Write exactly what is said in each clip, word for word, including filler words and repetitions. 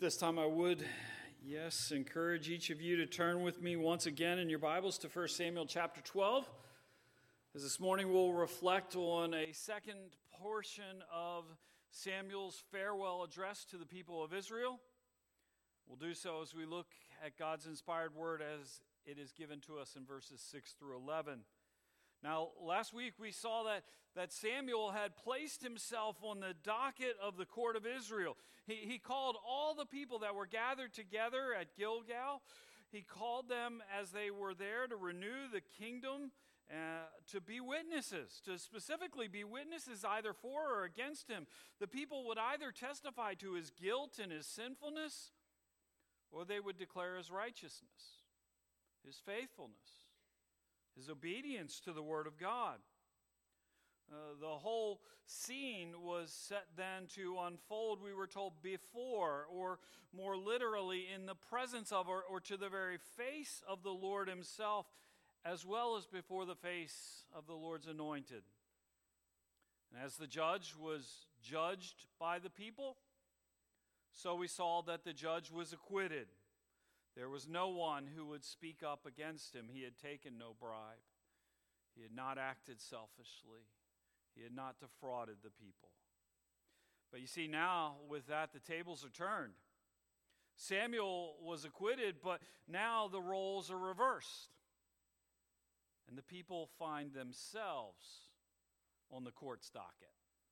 This time I would, yes, encourage each of you to turn with me once again in your Bibles to First Samuel chapter twelve. As this morning we'll reflect on a second portion of Samuel's farewell address to the people of Israel. We'll do so as we look at God's inspired word as it is given to us in verses six through eleven. Now, last week we saw that, that Samuel had placed himself on the docket of the court of Israel. He, he called all the people that were gathered together at Gilgal. He called them as they were there to renew the kingdom, uh, to be witnesses, to specifically be witnesses either for or against him. The people would either testify to his guilt and his sinfulness, or they would declare his righteousness, his faithfulness, his obedience to the Word of God. Uh, the whole scene was set then to unfold, we were told, before, or more literally, in the presence of, or, or to the very face of the Lord himself, as well as before the face of the Lord's anointed. And as the judge was judged by the people, so we saw that the judge was acquitted. There was no one who would speak up against him. He had taken no bribe. He had not acted selfishly. He had not defrauded the people. But you see, now with that, the tables are turned. Samuel was acquitted, but now the roles are reversed. And the people find themselves on the court's docket.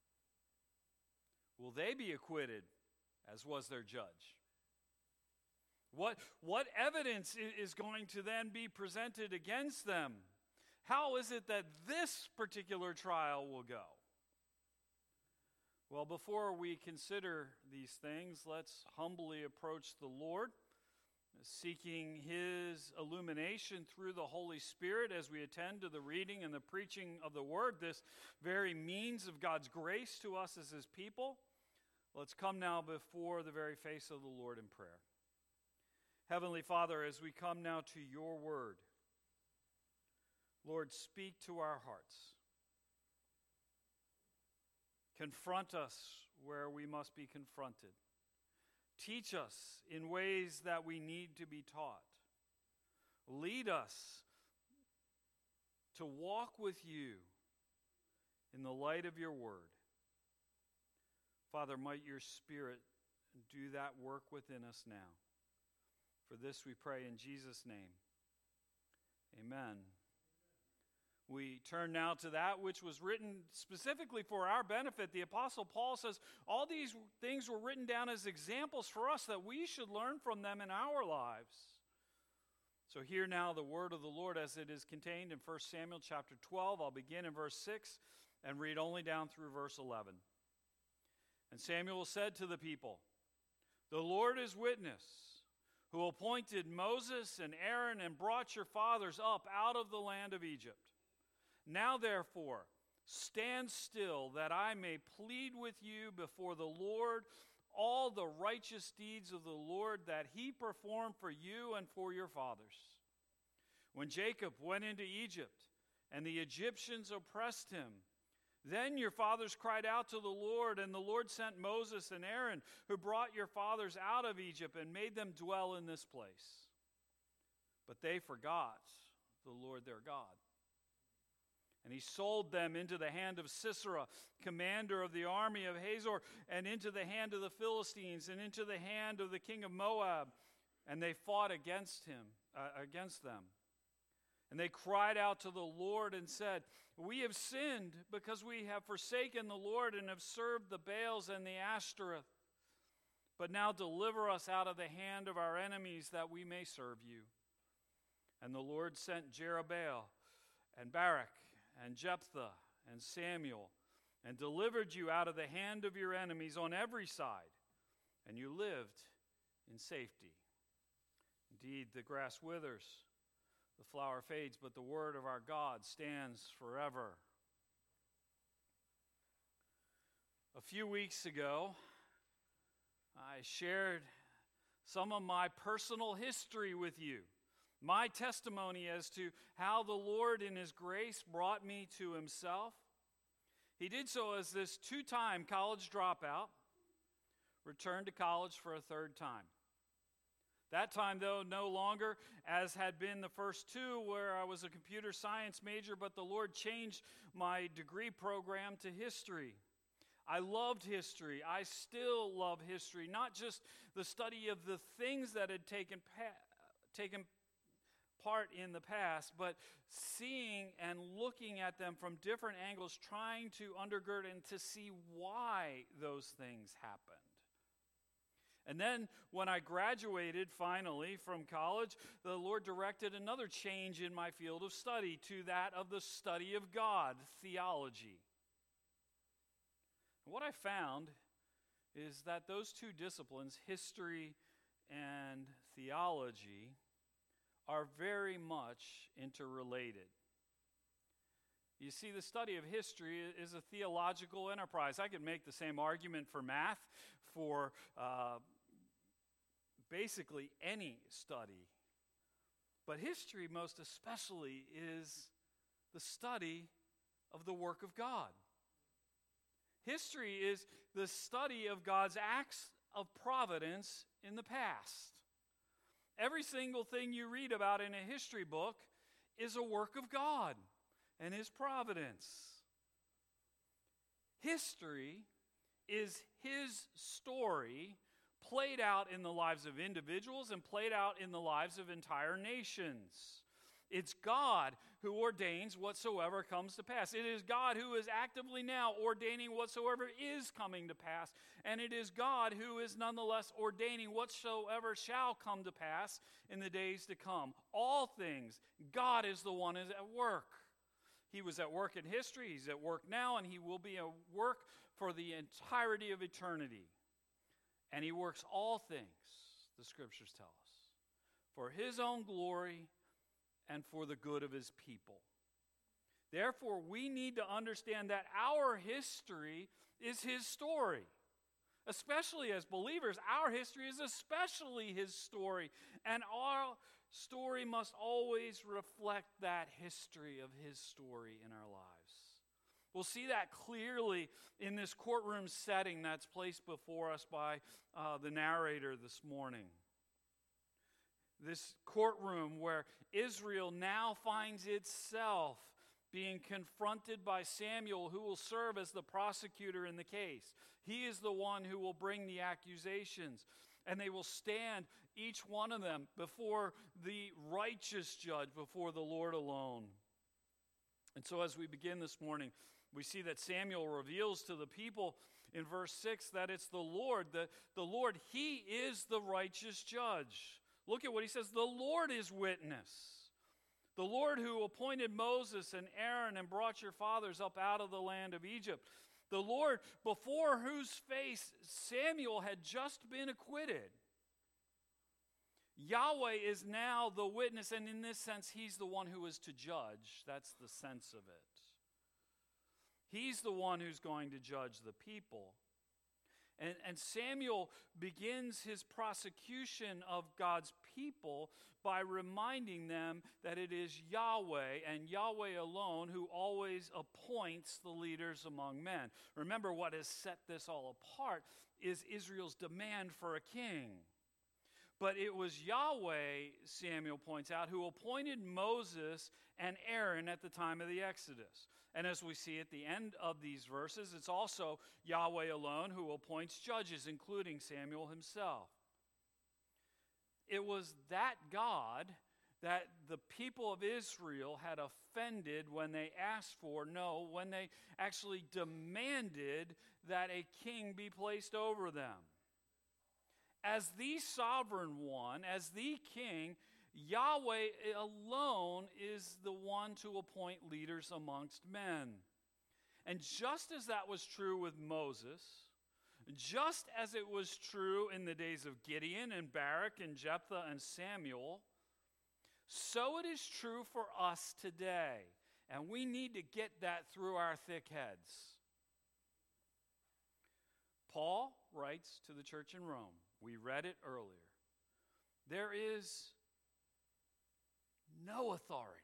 Will they be acquitted, as was their judge? What, what evidence is going to then be presented against them? How is it that this particular trial will go? Well, before we consider these things, let's humbly approach the Lord, seeking His illumination through the Holy Spirit as we attend to the reading and the preaching of the Word, this very means of God's grace to us as His people. Let's come now before the very face of the Lord in prayer. Heavenly Father, as we come now to your word, Lord, speak to our hearts. Confront us where we must be confronted. Teach us in ways that we need to be taught. Lead us to walk with you in the light of your word. Father, might your Spirit do that work within us now. For this we pray in Jesus' name. Amen. We turn now to that which was written specifically for our benefit. The Apostle Paul says all these things were written down as examples for us that we should learn from them in our lives. So hear now the word of the Lord as it is contained in First Samuel chapter twelve. I'll begin in verse six and read only down through verse eleven. And Samuel said to the people, "The Lord is witness, who appointed Moses and Aaron and brought your fathers up out of the land of Egypt. Now therefore, stand still, that I may plead with you before the Lord all the righteous deeds of the Lord that he performed for you and for your fathers. When Jacob went into Egypt, and the Egyptians oppressed him, then your fathers cried out to the Lord, and the Lord sent Moses and Aaron, who brought your fathers out of Egypt and made them dwell in this place. But they forgot the Lord their God. And he sold them into the hand of Sisera, commander of the army of Hazor, and into the hand of the Philistines, and into the hand of the king of Moab. And they fought against him, uh, against them. And they cried out to the Lord and said, we have sinned because we have forsaken the Lord and have served the Baals and the Ashtoreth. But now deliver us out of the hand of our enemies that we may serve you. And the Lord sent Jerubbaal and Barak and Jephthah and Samuel and delivered you out of the hand of your enemies on every side. And you lived in safety. Indeed, the grass withers, the flower fades, but the word of our God stands forever. A few weeks ago, I shared some of my personal history with you, my testimony as to how the Lord in His grace brought me to Himself. He did so as this two-time college dropout, returned to college for a third time. That time, though, no longer as had been the first two, where I was a computer science major, but the Lord changed my degree program to history. I loved history. I still love history, not just the study of the things that had taken pa- taken part in the past, but seeing and looking at them from different angles, trying to undergird and to see why those things happened. And then when I graduated finally from college, the Lord directed another change in my field of study to that of the study of God, theology. What I found is that those two disciplines, history and theology, are very much interrelated. You see, the study of history is a theological enterprise. I could make the same argument for math, for uh, basically any study. But history, most especially, is the study of the work of God. History is the study of God's acts of providence in the past. Every single thing you read about in a history book is a work of God and His providence. History is His story played out in the lives of individuals and played out in the lives of entire nations. It's God who ordains whatsoever comes to pass. It is God who is actively now ordaining whatsoever is coming to pass. And it is God who is nonetheless ordaining whatsoever shall come to pass in the days to come. All things, God is the one who is at work. He was at work in history, He's at work now, and He will be at work for the entirety of eternity. And He works all things, the Scriptures tell us, for His own glory and for the good of His people. Therefore, we need to understand that our history is His story. Especially as believers, our history is especially His story. And our story must always reflect that history of His story in our lives. We'll see that clearly in this courtroom setting that's placed before us by uh, the narrator this morning. This courtroom where Israel now finds itself being confronted by Samuel, who will serve as the prosecutor in the case. He is the one who will bring the accusations, and they will stand, each one of them, before the righteous judge, before the Lord alone. And so as we begin this morning, we see that Samuel reveals to the people in verse six that it's the Lord, the, the Lord, He is the righteous judge. Look at what he says, the Lord is witness. The Lord who appointed Moses and Aaron and brought your fathers up out of the land of Egypt. The Lord before whose face Samuel had just been acquitted. Yahweh is now the witness, and in this sense, He's the one who is to judge. That's the sense of it. He's the one who's going to judge the people. And, and Samuel begins his prosecution of God's people by reminding them that it is Yahweh and Yahweh alone who always appoints the leaders among men. Remember, what has set this all apart is Israel's demand for a king. But it was Yahweh, Samuel points out, who appointed Moses and Aaron at the time of the Exodus. And as we see at the end of these verses, it's also Yahweh alone who appoints judges, including Samuel himself. It was that God that the people of Israel had offended when they asked for, no, when they actually demanded that a king be placed over them. As the sovereign one, as the king, Yahweh alone is the one to appoint leaders amongst men. And just as that was true with Moses, just as it was true in the days of Gideon and Barak and Jephthah and Samuel, so it is true for us today. And we need to get that through our thick heads. Paul writes to the church in Rome. We read it earlier. There is no authority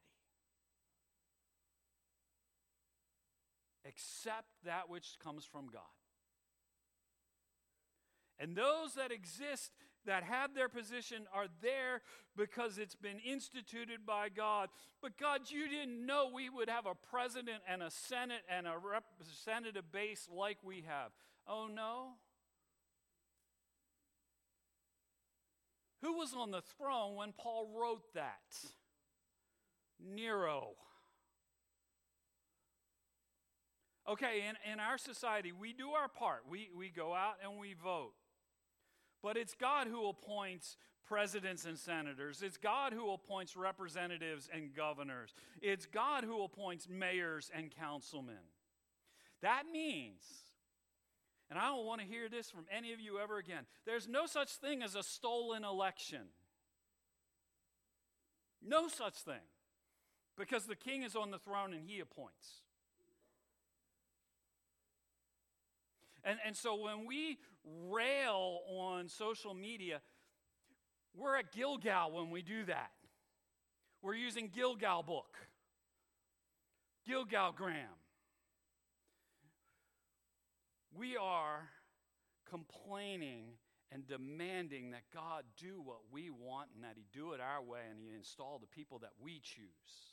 except that which comes from God. And those that exist, that have their position, are there because it's been instituted by God. But God, you didn't know we would have a president and a Senate and a representative base like we have. Oh no? Who was on the throne when Paul wrote that? Nero. Okay, in, in our society, we do our part. We, we go out and we vote. But it's God who appoints presidents and senators. It's God who appoints representatives and governors. It's God who appoints mayors and councilmen. That means, and I don't want to hear this from any of you ever again, there's no such thing as a stolen election. No such thing. Because the king is on the throne and he appoints. And, and so when we rail on social media, we're at Gilgal when we do that. We're using Gilgal book. Gilgalgram. We are complaining and demanding that God do what we want and that he do it our way and he install the people that we choose.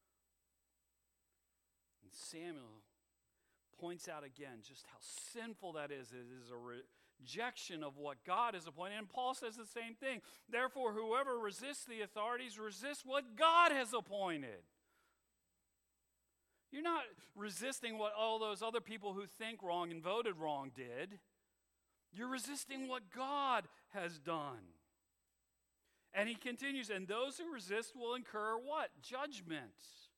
And Samuel points out again just how sinful that is. It is a rejection of what God has appointed. And Paul says the same thing. Therefore, whoever resists the authorities resists what God has appointed. You're not resisting what all those other people who think wrong and voted wrong did. You're resisting what God has done. And he continues, and those who resist will incur what? Judgment.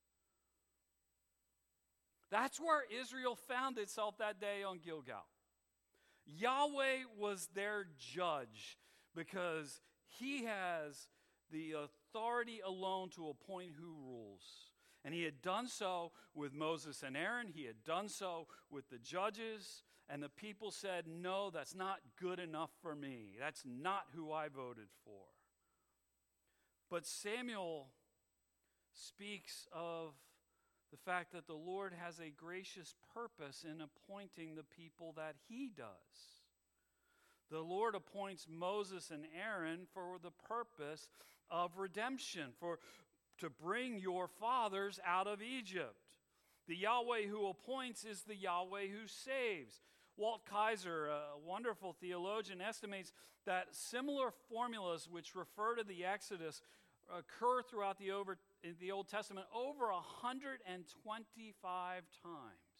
That's where Israel found itself that day on Gilgal. Yahweh was their judge because he has the authority alone to appoint who rules. And he had done so with Moses and Aaron. He had done so with the judges. And the people said, no, that's not good enough for me. That's not who I voted for. But Samuel speaks of the fact that the Lord has a gracious purpose in appointing the people that he does. The Lord appoints Moses and Aaron for the purpose of redemption, for to bring your fathers out of Egypt. The Yahweh who appoints is the Yahweh who saves. Walt Kaiser, a wonderful theologian, estimates that similar formulas which refer to the Exodus occur throughout the, over, in the Old Testament over one hundred twenty-five times.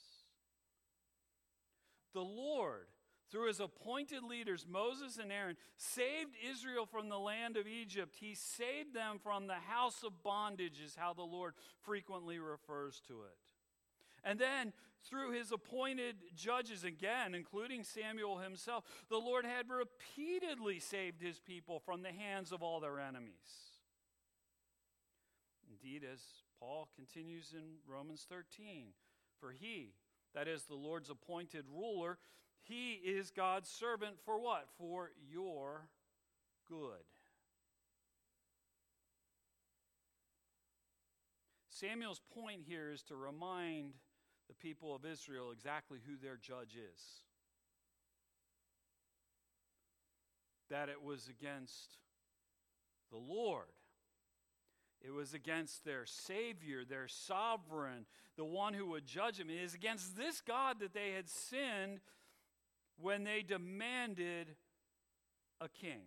The Lord, through his appointed leaders, Moses and Aaron, saved Israel from the land of Egypt. He saved them from the house of bondage, is how the Lord frequently refers to it. And then, through his appointed judges, again, including Samuel himself, the Lord had repeatedly saved his people from the hands of all their enemies. Indeed, as Paul continues in Romans thirteen, for he, that is the Lord's appointed ruler, he is God's servant for what? For your good. Samuel's point here is to remind the people of Israel exactly who their judge is. That it was against the Lord. It was against their Savior, their sovereign, the one who would judge them. It is against this God that they had sinned when they demanded a king.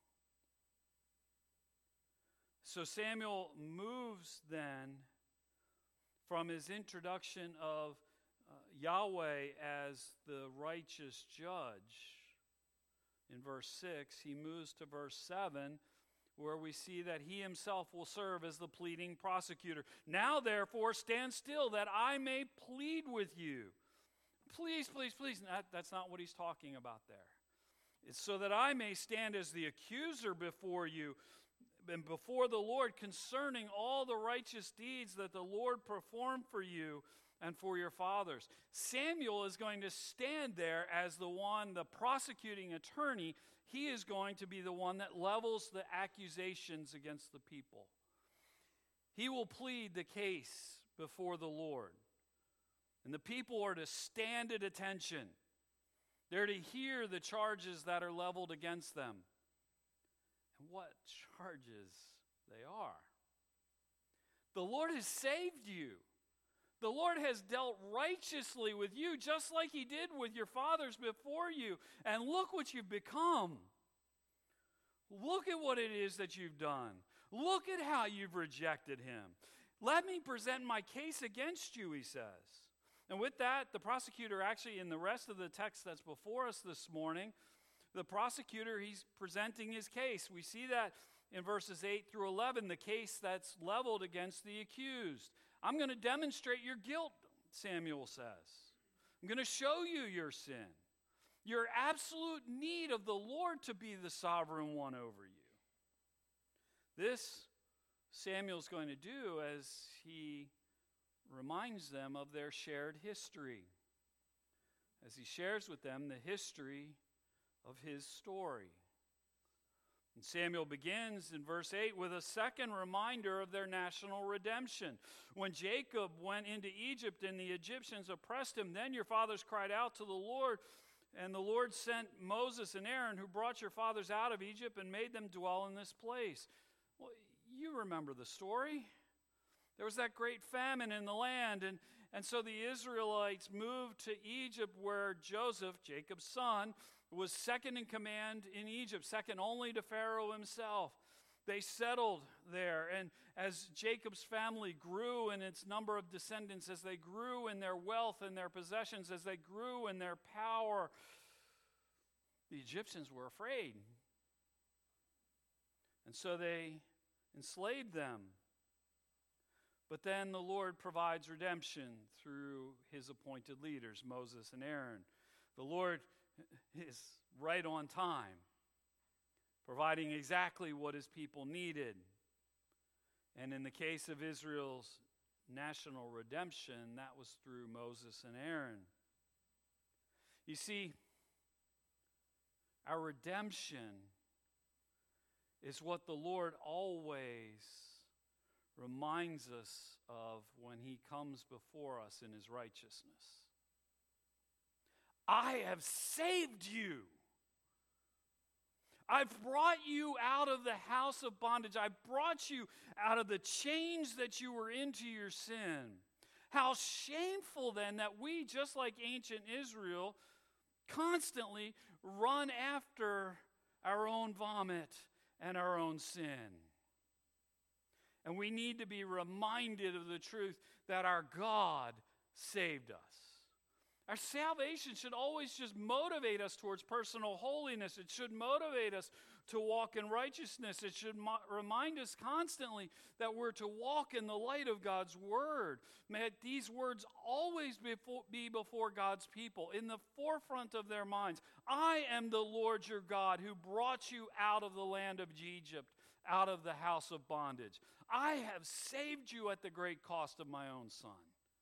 So Samuel moves then from his introduction of uh, Yahweh as the righteous judge in verse six, he moves to verse seven, where we see that he himself will serve as the pleading prosecutor. Now, therefore, stand still that I may plead with you. Please, please, please. That, that's not what he's talking about there. It's so that I may stand as the accuser before you and before the Lord concerning all the righteous deeds that the Lord performed for you and for your fathers. Samuel is going to stand there as the one, the prosecuting attorney. He is going to be the one that levels the accusations against the people. He will plead the case before the Lord. And the people are to stand at attention. They're to hear the charges that are leveled against them. And what charges they are. The Lord has saved you. The Lord has dealt righteously with you, just like He did with your fathers before you. And look what you've become. Look at what it is that you've done. Look at how you've rejected Him. Let me present my case against you, He says. And with that, the prosecutor actually, in the rest of the text that's before us this morning, the prosecutor, he's presenting his case. We see that in verses eight through eleven, the case that's leveled against the accused. I'm going to demonstrate your guilt, Samuel says. I'm going to show you your sin, your absolute need of the Lord to be the sovereign one over you. This Samuel's going to do as he reminds them of their shared history, as he shares with them the history of his story. And Samuel begins in verse eight with a second reminder of their national redemption. When Jacob went into Egypt and the Egyptians oppressed him, then your fathers cried out to the Lord, and the Lord sent Moses and Aaron, who brought your fathers out of Egypt and made them dwell in this place. Well, you remember the story. There was that great famine in the land, and, and so the Israelites moved to Egypt, where Joseph, Jacob's son, was second in command in Egypt, second only to Pharaoh himself. They settled there, and as Jacob's family grew in its number of descendants, as they grew in their wealth and their possessions, as they grew in their power, the Egyptians were afraid. And so they enslaved them. But then the Lord provides redemption through His appointed leaders, Moses and Aaron. The Lord is right on time, providing exactly what His people needed. And in the case of Israel's national redemption, that was through Moses and Aaron. You see, our redemption is what the Lord always reminds us of when He comes before us in His righteousness. I have saved you. I've brought you out of the house of bondage. I've brought you out of the chains that you were into your sin. How shameful then that we, just like ancient Israel, constantly run after our own vomit and our own sin. And we need to be reminded of the truth that our God saved us. Our salvation should always just motivate us towards personal holiness. It should motivate us to walk in righteousness. It should mo- remind us constantly that we're to walk in the light of God's word. May these words always before, be before God's people, in the forefront of their minds. I am the Lord your God who brought you out of the land of Egypt, out of the house of bondage. I have saved you at the great cost of my own Son.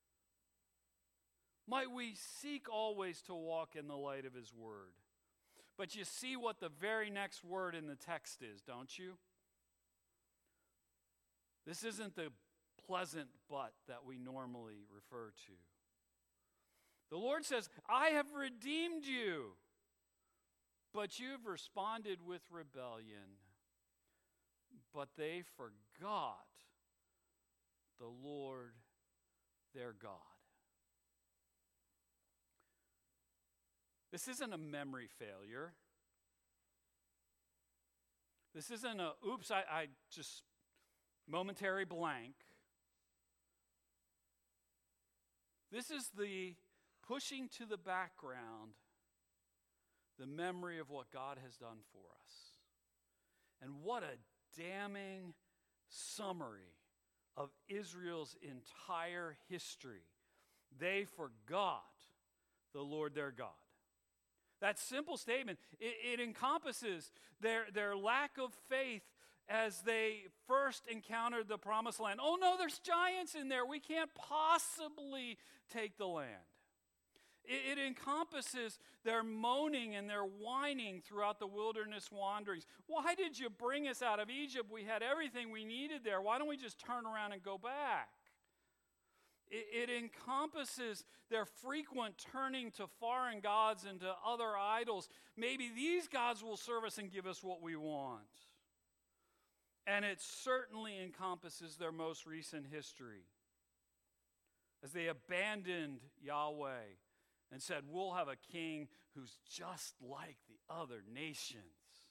Might we seek always to walk in the light of His word. But you see what the very next word in the text is, don't you? This isn't the pleasant but that we normally refer to. The Lord says, I have redeemed you. But you've responded with rebellion. But they forgot the Lord their God. This isn't a memory failure. This isn't a, oops, I, I just, momentary blank. This is the pushing to the background the memory of what God has done for us. And what a damning summary of Israel's entire history. They forgot the Lord their God. That simple statement, it, it encompasses their, their lack of faith as they first encountered the promised land. Oh no, there's giants in there. We can't possibly take the land. It, it encompasses their moaning and their whining throughout the wilderness wanderings. Why did you bring us out of Egypt? We had everything we needed there. Why don't we just turn around and go back? It, it encompasses their frequent turning to foreign gods and to other idols. Maybe these gods will serve us and give us what we want. And it certainly encompasses their most recent history, as they abandoned Yahweh and said, we'll have a king who's just like the other nations.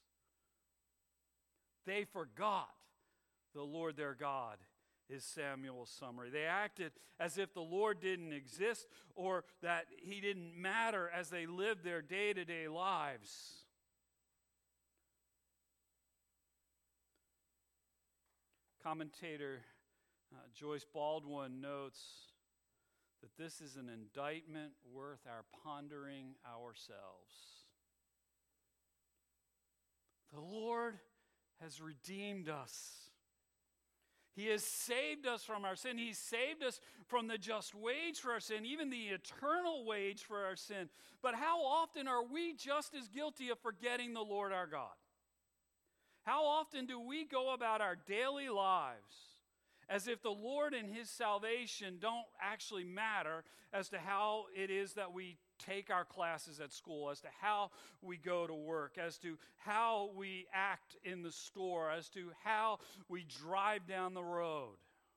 They forgot the Lord their God, is Samuel's summary. They acted as if the Lord didn't exist or that he didn't matter as they lived their day-to-day lives. Commentator uh, Joyce Baldwin notes that this is an indictment worth our pondering ourselves. The Lord has redeemed us. He has saved us from our sin. He's saved us from the just wage for our sin, even the eternal wage for our sin. But how often are we just as guilty of forgetting the Lord our God? How often do we go about our daily lives as if the Lord and his salvation don't actually matter as to how it is that we take our classes at school, as to how we go to work, as to how we act in the store, as to how we drive down the road?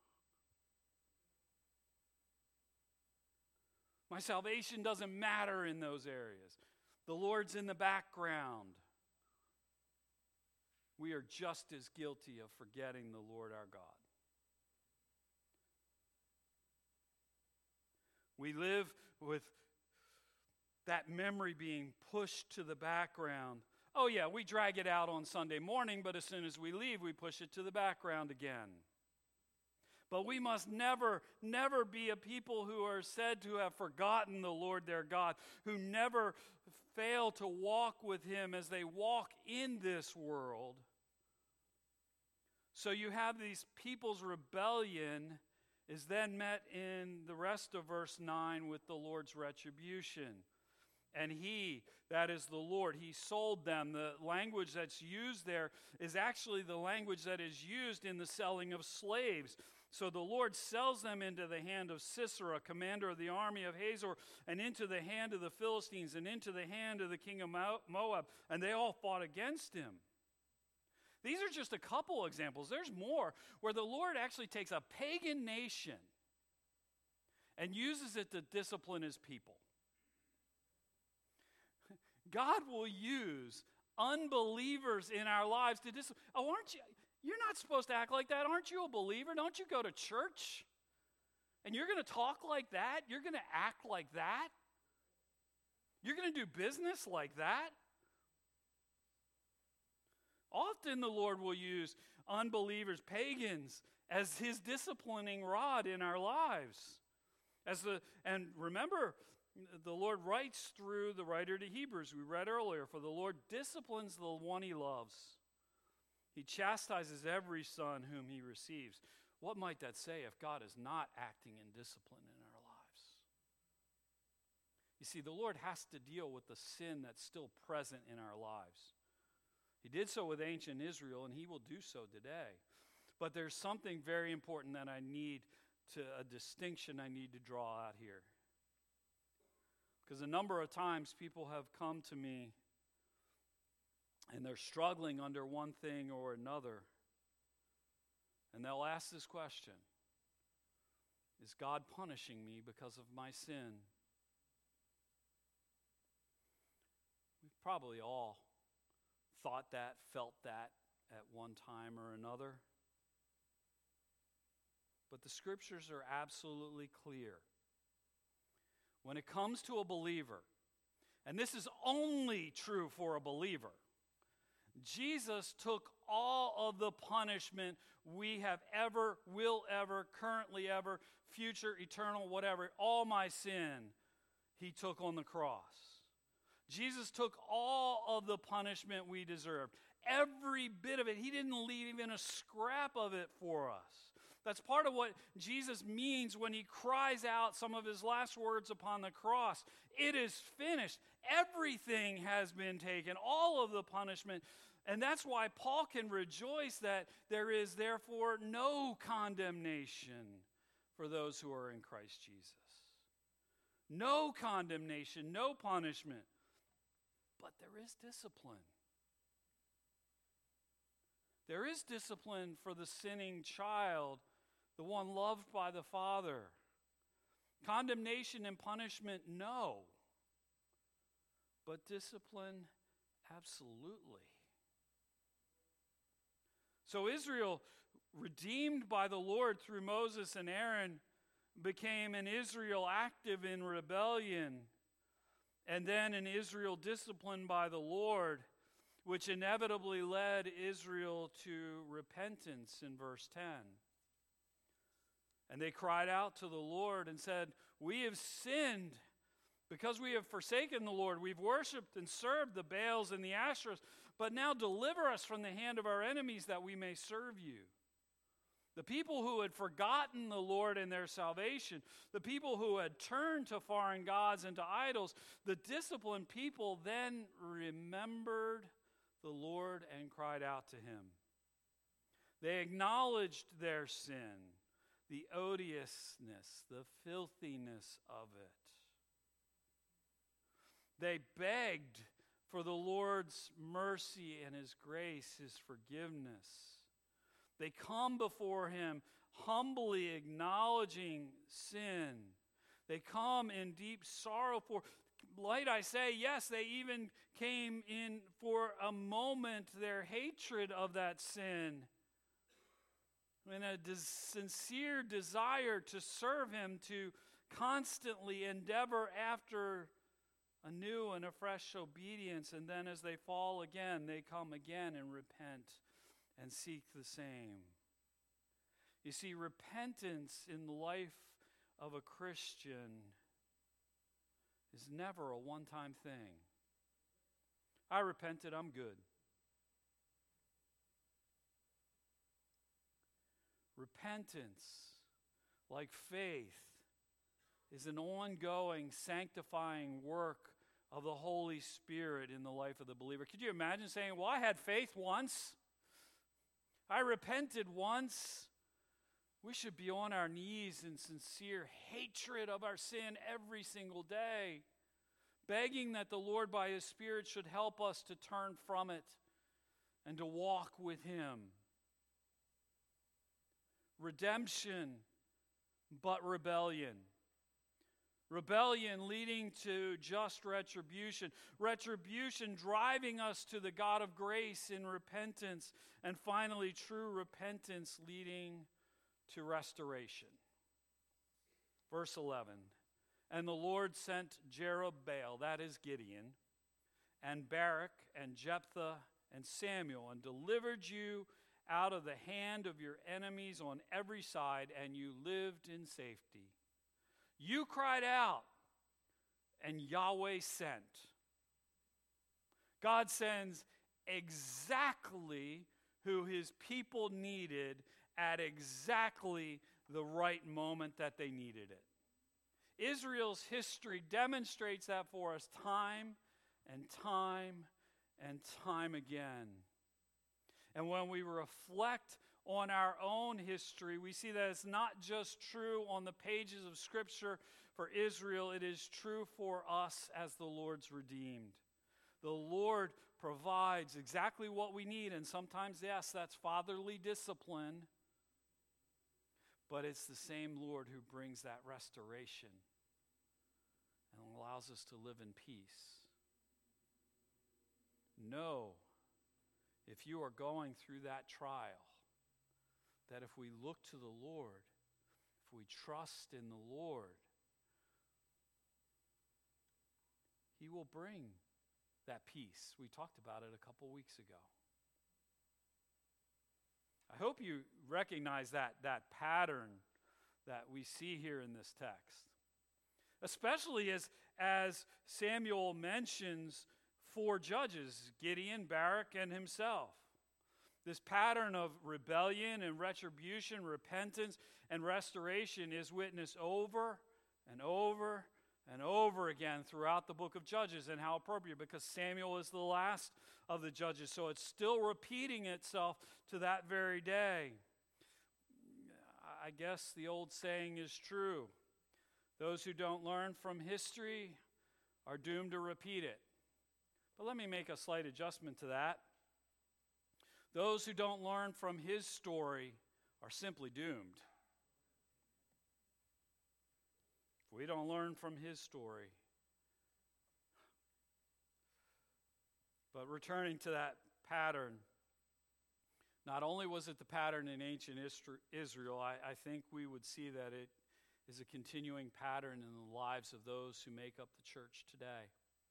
My salvation doesn't matter in those areas. The Lord's in the background. We are just as guilty of forgetting the Lord our God. We live with that memory being pushed to the background. Oh yeah, we drag it out on Sunday morning, but as soon as we leave, we push it to the background again. But we must never, never be a people who are said to have forgotten the Lord their God, who never fail to walk with him as they walk in this world. So you have these people's rebellion is then met in the rest of verse nine with the Lord's retribution. And he, that is the Lord, he sold them. The language that's used there is actually the language that is used in the selling of slaves. So the Lord sells them into the hand of Sisera, commander of the army of Hazor, and into the hand of the Philistines, and into the hand of the king of Moab, and they all fought against him. These are just a couple examples. There's more where the Lord actually takes a pagan nation and uses it to discipline his people. God will use unbelievers in our lives to discipline. Oh, aren't you? You're not supposed to act like that. Aren't you a believer? Don't you go to church? And you're going to talk like that? You're going to act like that? You're going to do business like that? Often the Lord will use unbelievers, pagans, as his disciplining rod in our lives. As the and remember, the Lord writes through the writer to Hebrews, we read earlier, for the Lord disciplines the one he loves. He chastises every son whom he receives. What might that say if God is not acting in discipline in our lives? You see, the Lord has to deal with the sin that's still present in our lives. He did so with ancient Israel, and he will do so today. But there's something very important that I need to, a distinction I need to draw out here. Because a number of times people have come to me and they're struggling under one thing or another. And they'll ask this question: is God punishing me because of my sin? We've probably all thought that, felt that at one time or another. But the scriptures are absolutely clear. When it comes to a believer, and this is only true for a believer, Jesus took all of the punishment we have ever, will ever, currently ever, future, eternal, whatever, all my sin, he took on the cross. Jesus took all of the punishment we deserved, every bit of it. He didn't leave even a scrap of it for us. That's part of what Jesus means when he cries out some of his last words upon the cross. It is finished. Everything has been taken, all of the punishment. And that's why Paul can rejoice that there is therefore no condemnation for those who are in Christ Jesus. No condemnation, no punishment, but there is discipline. There is discipline for the sinning child, the one loved by the Father. Condemnation and punishment, no. But discipline, absolutely. So Israel, redeemed by the Lord through Moses and Aaron, became an Israel active in rebellion, and then an Israel disciplined by the Lord, which inevitably led Israel to repentance in verse ten. And they cried out to the Lord and said, "We have sinned because we have forsaken the Lord. We've worshipped and served the Baals and the Asherahs, but now deliver us from the hand of our enemies that we may serve you." The people who had forgotten the Lord and their salvation, the people who had turned to foreign gods and to idols, the disciplined people then remembered the Lord and cried out to him. They acknowledged their sin, the odiousness, the filthiness of it. They begged for the Lord's mercy and his grace, his forgiveness. They come before him humbly acknowledging sin. They come in deep sorrow for, might I say, yes, they even came in for a moment their hatred of that sin and a des- sincere desire to serve him, to constantly endeavor after a new and a fresh obedience. And then as they fall again, they come again and repent and seek the same. You see, repentance in the life of a Christian is never a one-time thing. I repented, I'm good. Repentance, like faith, is an ongoing sanctifying work of the Holy Spirit in the life of the believer. Could you imagine saying, well, I had faith once. I repented once. We should be on our knees in sincere hatred of our sin every single day, begging that the Lord by his Spirit should help us to turn from it and to walk with him. Redemption, but rebellion. Rebellion leading to just retribution. Retribution driving us to the God of grace in repentance. And finally, true repentance leading to restoration. Verse eleven. And the Lord sent Jerubbaal, that is Gideon, and Barak and Jephthah and Samuel, and delivered you out of the hand of your enemies on every side, and you lived in safety. You cried out, and Yahweh sent. God sends exactly who his people needed at exactly the right moment that they needed it. Israel's history demonstrates that for us time and time and time again. And when we reflect on our own history, we see that it's not just true on the pages of Scripture for Israel, it is true for us as the Lord's redeemed. The Lord provides exactly what we need, and sometimes, yes, that's fatherly discipline, but it's the same Lord who brings that restoration and allows us to live in peace. Know, if you are going through that trial, that if we look to the Lord, if we trust in the Lord, he will bring that peace. We talked about it a couple weeks ago. I hope you recognize that, that pattern that we see here in this text. Especially as, as Samuel mentions four judges, Gideon, Barak, and himself. This pattern of rebellion and retribution, repentance and restoration is witnessed over and over and over again throughout the book of Judges. And how appropriate, because Samuel is the last of the judges, so it's still repeating itself to that very day. I guess the old saying is true. Those who don't learn from history are doomed to repeat it. But let me make a slight adjustment to that. Those who don't learn from his story are simply doomed. If we don't learn from his story. But returning to that pattern, not only was it the pattern in ancient Israel, I, I think we would see that it is a continuing pattern in the lives of those who make up the church today.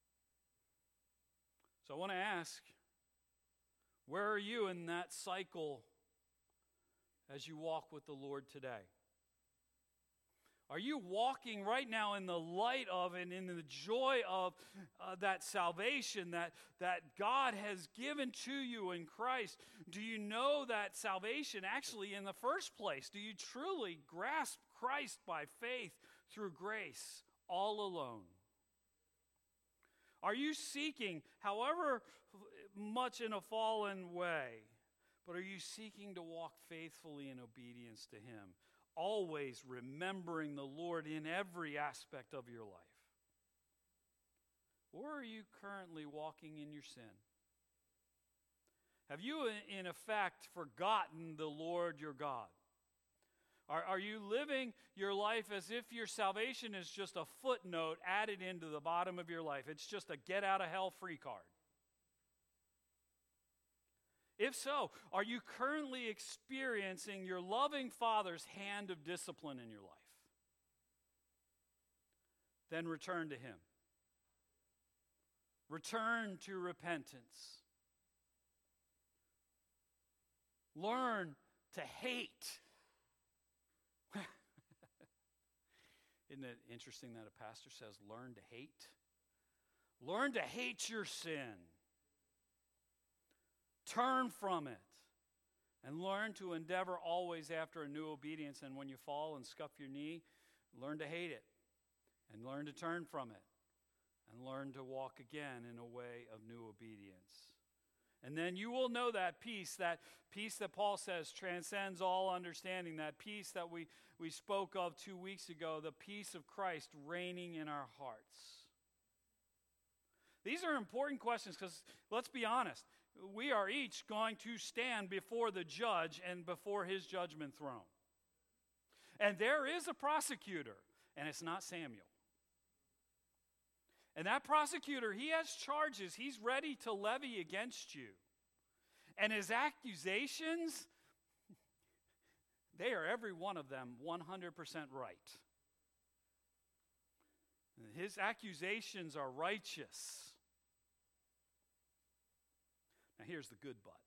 So I want to ask, where are you in that cycle as you walk with the Lord today? Are you walking right now in the light of and in the joy of uh, that salvation that, that God has given to you in Christ? Do you know that salvation actually in the first place? Do you truly grasp Christ by faith through grace all alone? Are you seeking, however much in a fallen way, but are you seeking to walk faithfully in obedience to him? Always remembering the Lord in every aspect of your life? Or are you currently walking in your sin? Have you, in effect, forgotten the Lord your God? Are, are you living your life as if your salvation is just a footnote added into the bottom of your life? It's just a get-out-of-hell-free card. If so, are you currently experiencing your loving Father's hand of discipline in your life? Then return to him. Return to repentance. Learn to hate. Isn't it interesting that a pastor says, learn to hate? Learn to hate your sin. Turn from it and learn to endeavor always after a new obedience. And when you fall and scuff your knee, learn to hate it and learn to turn from it and learn to walk again in a way of new obedience. And then you will know that peace, that peace that Paul says transcends all understanding, that peace that we, we spoke of two weeks ago, the peace of Christ reigning in our hearts. These are important questions because, let's be honest, we are each going to stand before the judge and before his judgment throne. And there is a prosecutor, and it's not Samuel. And that prosecutor, he has charges he's ready to levy against you. And his accusations, they are every one of them one hundred percent right. His accusations are righteous. Now here's the good but.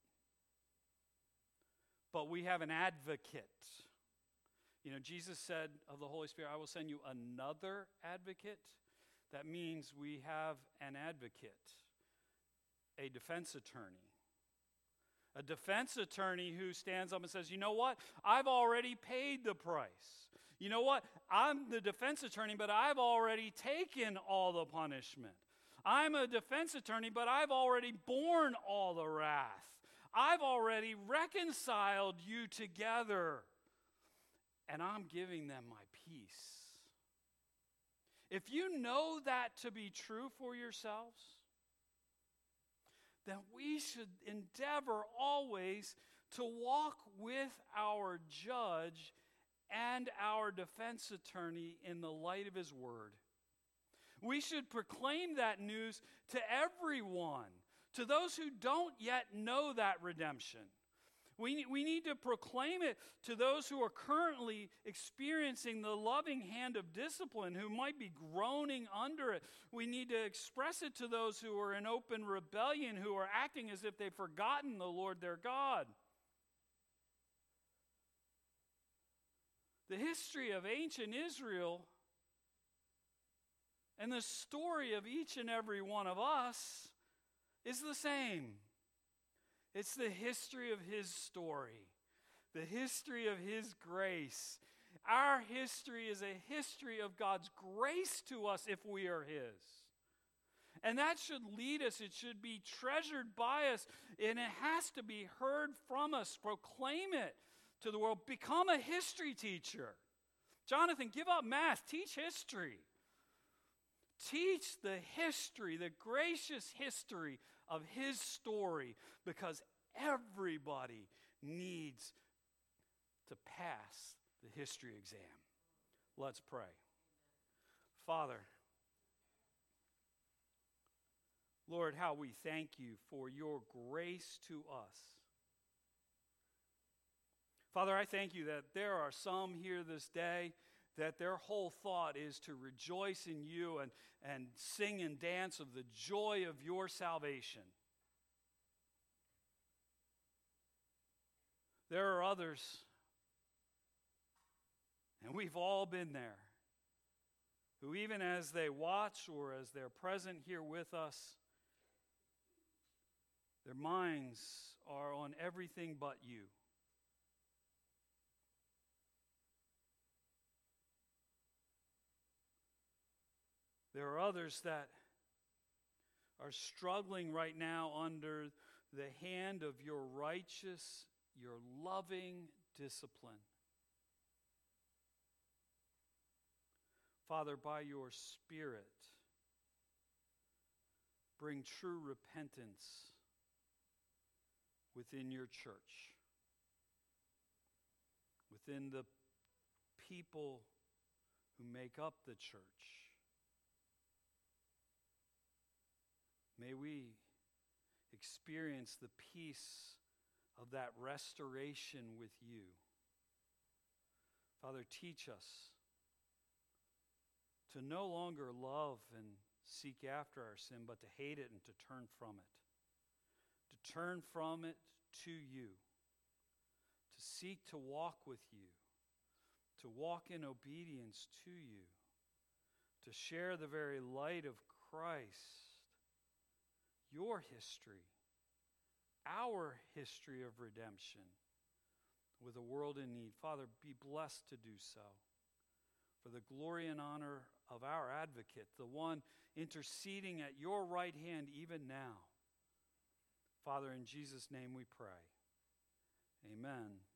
But we have an advocate. You know, Jesus said of the Holy Spirit, I will send you another advocate. That means we have an advocate, a defense attorney. A defense attorney who stands up and says, you know what? I've already paid the price. You know what? I'm the defense attorney, but I've already taken all the punishment. I'm a defense attorney, but I've already borne all the wrath. I've already reconciled you together, and I'm giving them my peace. If you know that to be true for yourselves, then we should endeavor always to walk with our judge and our defense attorney in the light of his word. We should proclaim that news to everyone, to those who don't yet know that redemption. We, we need to proclaim it to those who are currently experiencing the loving hand of discipline, who might be groaning under it. We need to express it to those who are in open rebellion, who are acting as if they've forgotten the Lord their God. The history of ancient Israel and the story of each and every one of us is the same. It's the history of his story, the history of his grace. Our history is a history of God's grace to us if we are his. And that should lead us. It should be treasured by us. And it has to be heard from us. Proclaim it to the world, become a history teacher. Jonathan, give up math. Teach history. Teach the history, the gracious history of his story, because everybody needs to pass the history exam. Let's pray. Father, Lord, how we thank you for your grace to us. Father, I thank you that there are some here this day that their whole thought is to rejoice in you and, and sing and dance of the joy of your salvation. There are others, and we've all been there, who even as they watch or as they're present here with us, their minds are on everything but you. There are others that are struggling right now under the hand of your righteous, your loving discipline. Father, by your Spirit, bring true repentance within your church, within the people who make up the church. May we experience the peace of that restoration with you. Father, teach us to no longer love and seek after our sin, but to hate it and to turn from it. To turn from it to you. To seek to walk with you. To walk in obedience to you. To share the very light of Christ. Your history, our history of redemption with a world in need. Father, be blessed to do so. For the glory and honor of our advocate, the one interceding at your right hand even now. Father, in Jesus' name we pray. Amen.